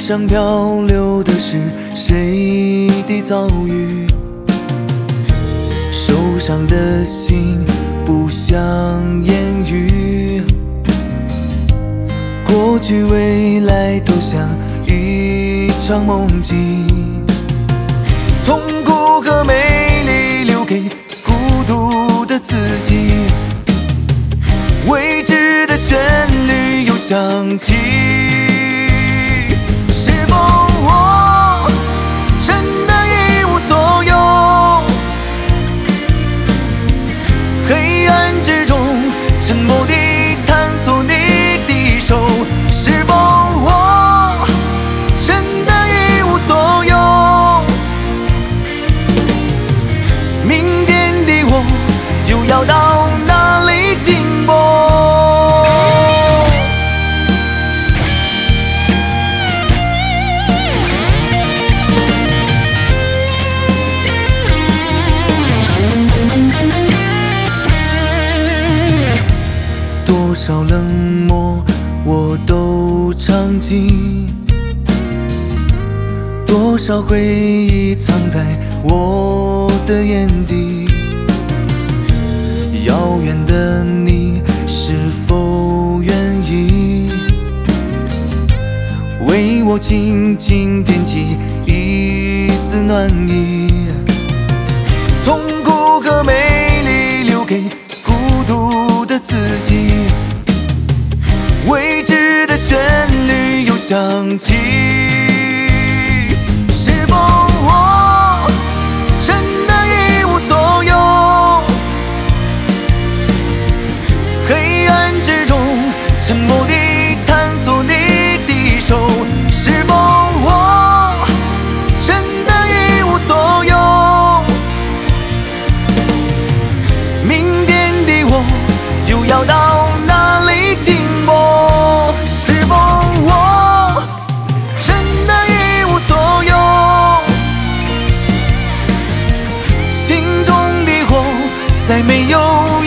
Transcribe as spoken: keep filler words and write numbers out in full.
上漂流的是谁的遭遇？受伤的心不想言语，过去未来都像一场梦境，痛苦和美丽留给孤独的自己，未知的旋律又响起。是否我真的一无所有？黑暗之中沉默地探索你的手，是否我真的一无所有？明天的我又要到哪里停泊？多少冷漠我都尝尽，多少回忆藏在我的眼底。遥远的你是否愿意为我轻轻点起一丝暖意？痛苦和美丽留给孤独的自己，未知的旋律又响起。是否我真的一无所有？黑暗之中沉默地探索你的手，是否我真的一无所有？明天的我又要到哪里停泊？是否我真的一无所有？心中的火再没有